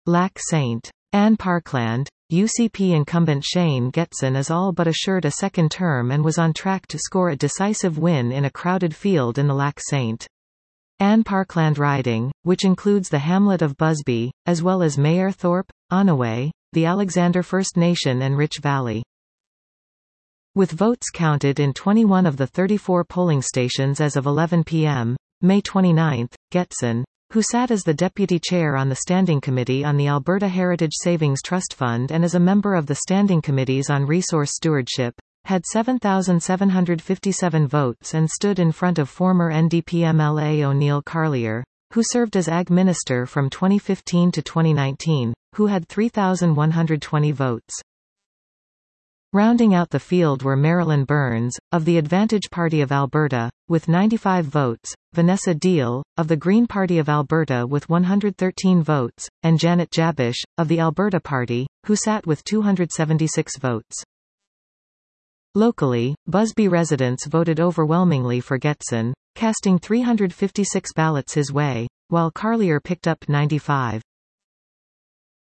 Lac St. Anne Parkland, UCP incumbent Shane Getson is all but assured a second term and was on track to score a decisive win in a crowded field in the Lac St. Anne Parkland riding, which includes the hamlet of Busby, as well as Mayerthorpe, Onaway, the Alexander First Nation and Rich Valley. With votes counted in 21 of the 34 polling stations as of 11 p.m., May 29, Getson, who sat as the deputy chair on the Standing Committee on the Alberta Heritage Savings Trust Fund and as a member of the Standing Committees on Resource Stewardship, had 7,757 votes and stood in front of former NDP MLA O'Neill Carlier, who served as Ag Minister from 2015 to 2019, who had 3,120 votes. Rounding out the field were Marilyn Burns, of the Advantage Party of Alberta, with 95 votes, Vanessa Deal, of the Green Party of Alberta with 113 votes, and Janet Jabish, of the Alberta Party, who sat with 276 votes. Locally, Busby residents voted overwhelmingly for Getson, casting 356 ballots his way, while Carlier picked up 95.